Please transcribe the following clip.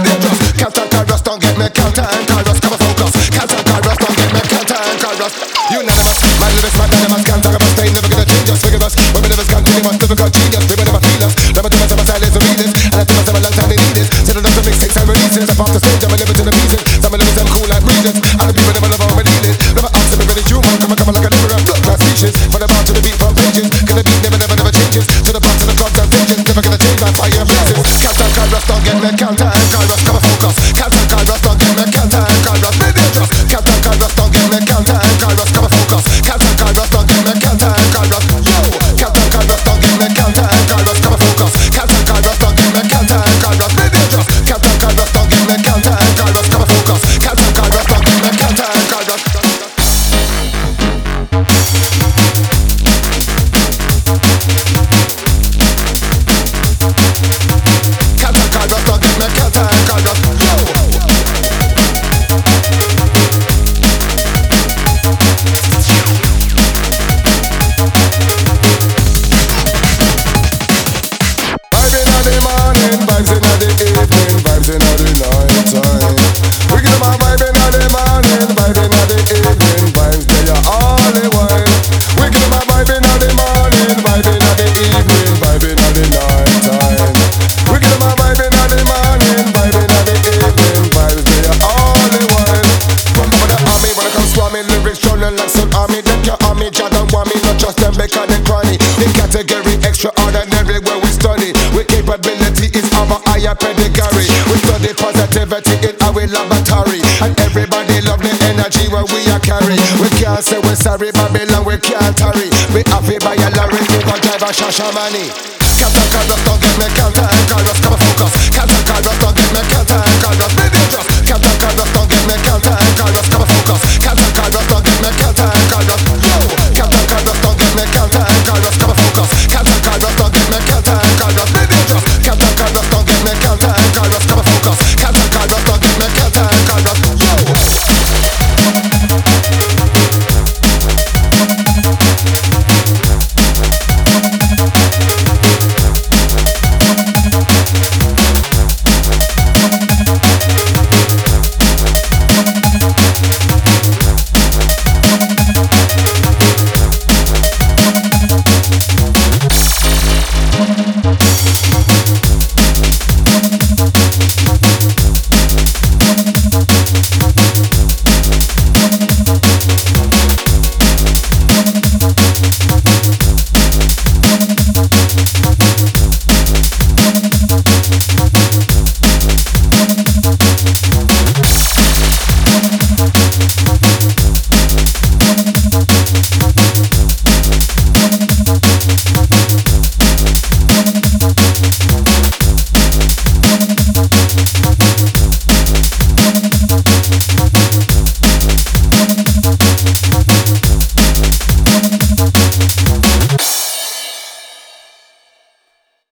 dangerous. Can't and chorus, don't get me. Can't and chorus, come and focus. Can't and chorus, don't get me. Can't and chorus. Unanimous, my lyrics, my dynamics. Can't talk about stay, never gonna change us. Figure us, when we live is continuous, difficult genius. People never feel us. Never to myself, my style is the readers. And I to myself a long time they need this. Set it up to mixtapes and releases. Step off the stage, I'm a living to the pieces. Some of them cool like breezes. And the people never love how we need it. Never ask them if it's human. Come like a liberal blood class speeches. From the bar to the beat from pages. Cause the beat never changes. To the bar to the clubs and stages. Never gonna change my fire and blazes. Can't and chorus, don't get me. Can't and chorus, come and focus. Can't and chorus, don't get me. Can't and chorus, be dangerous. Can't and chorus, don't get me. Can't and chorus, come and focus. Can't and chorus, don't get me. Can't and chorus, yo. Can't and chorus, don't get me. Can't and chorus, come and focus. Can't and chorus, don't get me. Can't and chorus, be dangerous. Can't and chorus, don't get me. Can't and chorus, come and focus. Can't and chorus, don't get me. Can't and chorus. Because they chronic, the category extraordinary where we study. With capability is our higher pedigree. We study positivity in our laboratory. And everybody love the energy where we are carry. We can't say we're sorry, Babylon, we can't tarry. We have it by a lorry, we gon' drive a shashamani. Can't and chorus, don't get me. Can't and chorus, come and focus. Can't and chorus, don't get me. Can't